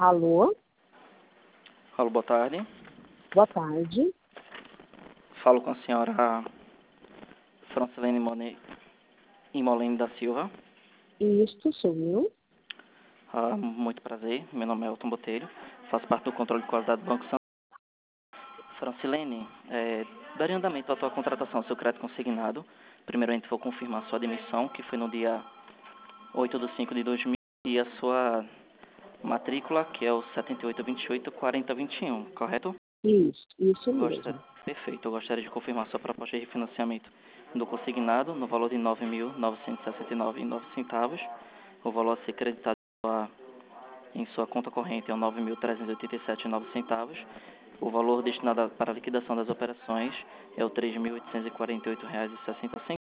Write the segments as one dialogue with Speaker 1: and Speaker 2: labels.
Speaker 1: Alô?
Speaker 2: Alô, boa tarde.
Speaker 1: Boa tarde.
Speaker 2: Falo com a senhora Francilene Imolene da Silva.
Speaker 1: Isto sou eu.
Speaker 2: Muito prazer, meu nome é Elton Botelho, faço parte do controle de qualidade do Banco Santander. Francilene, daria andamento à tua contratação ao seu crédito consignado. Primeiramente vou confirmar a sua admissão, que foi no dia 8/5/2000, e a sua matrícula, que é o 7828-4021, correto?
Speaker 1: Isso mesmo.
Speaker 2: Perfeito. Eu gostaria de confirmar sua proposta de refinanciamento do consignado no valor de R$ 9.969,09. O valor a ser creditado em sua conta corrente é R$ 9.387,09. O valor destinado para a liquidação das operações é o R$ 3.848,60.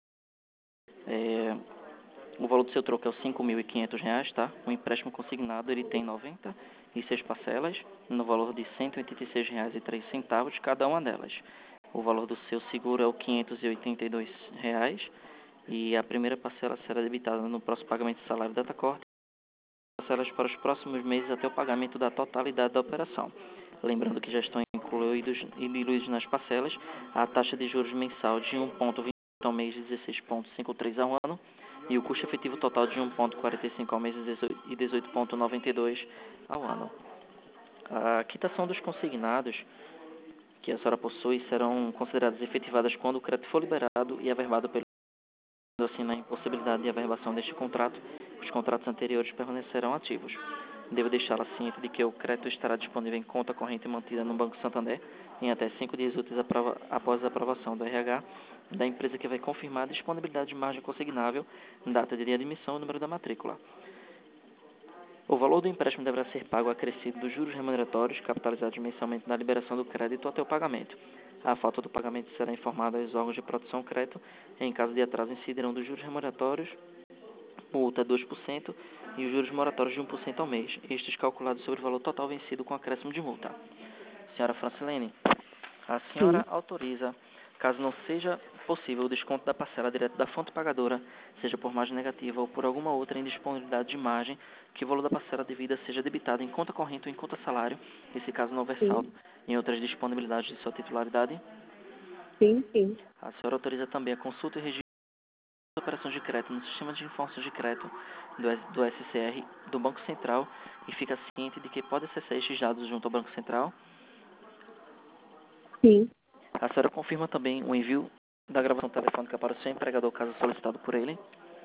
Speaker 2: O valor do seu troco é os R$ 5.500, tá? O empréstimo consignado ele tem 96 parcelas, no valor de R$ 186,03 cada uma delas. O valor do seu seguro é o R$ 582 e a primeira parcela será debitada no próximo pagamento de salário da corte, parcelas para os próximos meses até o pagamento da totalidade da operação. Lembrando que já estão incluídos e diluídos nas parcelas a taxa de juros mensal de 1,20 ao mês e 16,53 ao ano, e o custo efetivo total de 1,45 ao mês e 18,92 ao ano. A quitação dos consignados que a senhora possui serão consideradas efetivadas quando o crédito for liberado e averbado pelo assim na impossibilidade de averbação deste contrato. Os contratos anteriores permanecerão ativos. Devo deixá-la ciente de que o crédito estará disponível em conta corrente mantida no Banco Santander em até 5 dias úteis após a aprovação do RH da empresa, que vai confirmar a disponibilidade de margem consignável, data de admissão e número da matrícula. O valor do empréstimo deverá ser pago acrescido dos juros remuneratórios capitalizados mensalmente na liberação do crédito até o pagamento. A falta do pagamento será informada aos órgãos de proteção ao crédito. Em caso de atraso, incidirão dos juros remuneratórios, multa 2% e os juros moratórios de 1% ao mês, estes calculados sobre o valor total vencido com acréscimo de multa. Senhora Francilene, a senhora
Speaker 1: Sim.
Speaker 2: autoriza, caso não seja possível o desconto da parcela direto da fonte pagadora, seja por margem negativa ou por alguma outra indisponibilidade de margem, que o valor da parcela devida seja debitado em conta corrente ou em conta salário, esse caso não houver saldo em outras disponibilidades de sua titularidade?
Speaker 1: Sim.
Speaker 2: A senhora autoriza também a consulta e registro de operações de crédito no sistema de informações de crédito do SCR do Banco Central e fica ciente de que pode acessar estes dados junto ao Banco Central?
Speaker 1: Sim.
Speaker 2: A senhora confirma também o envio da gravação telefônica para o seu empregador, caso solicitado por ele?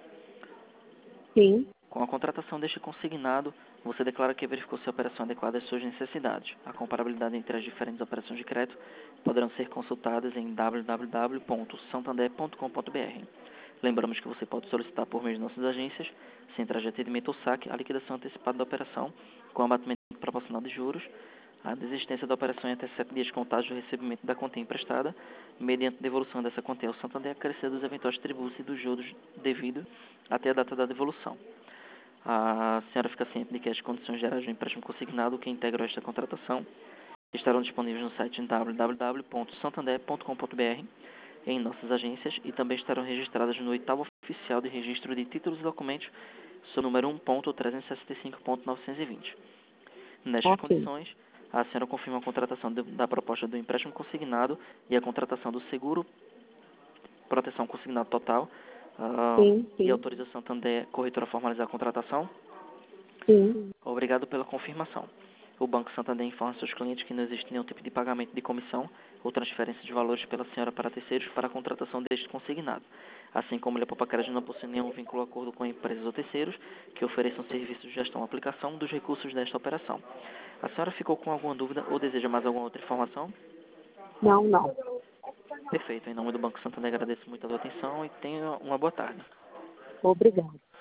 Speaker 1: Sim.
Speaker 2: Com a contratação deste consignado, você declara que verificou se a operação é adequada às suas necessidades. A comparabilidade entre as diferentes operações de crédito poderão ser consultadas em www.santander.com.br. Lembramos que você pode solicitar por meio de nossas agências, centrais de atendimento ou saque, a liquidação antecipada da operação, com abatimento proporcional de juros, a desistência da operação em até 7 dias contados do recebimento da quantia emprestada, mediante devolução dessa quantia ao Santander, acrescido dos eventuais tributos e dos juros devidos até a data da devolução. A senhora fica ciente de que as condições gerais do empréstimo consignado que integram esta contratação estarão disponíveis no site www.santander.com.br, em nossas agências, e também estarão registradas no oitavo oficial de registro de títulos e documentos, sob número 1.365.920. Nestas condições, a senhora confirma a contratação da proposta do empréstimo consignado e a contratação do seguro proteção consignado total, e autoriza a Santander Corretora a formalizar a contratação?
Speaker 1: Sim.
Speaker 2: Obrigado pela confirmação. O Banco Santander informa seus clientes que não existe nenhum tipo de pagamento de comissão ou transferência de valores pela senhora para terceiros para a contratação deste consignado. Assim como ele, a Poupa Crédito, não possui nenhum vínculo ou acordo com empresas ou terceiros que ofereçam serviços de gestão ou aplicação dos recursos desta operação. A senhora ficou com alguma dúvida ou deseja mais alguma outra informação?
Speaker 1: Não.
Speaker 2: Perfeito. Em nome do Banco Santander, agradeço muito a sua atenção e tenha uma boa tarde.
Speaker 1: Obrigada.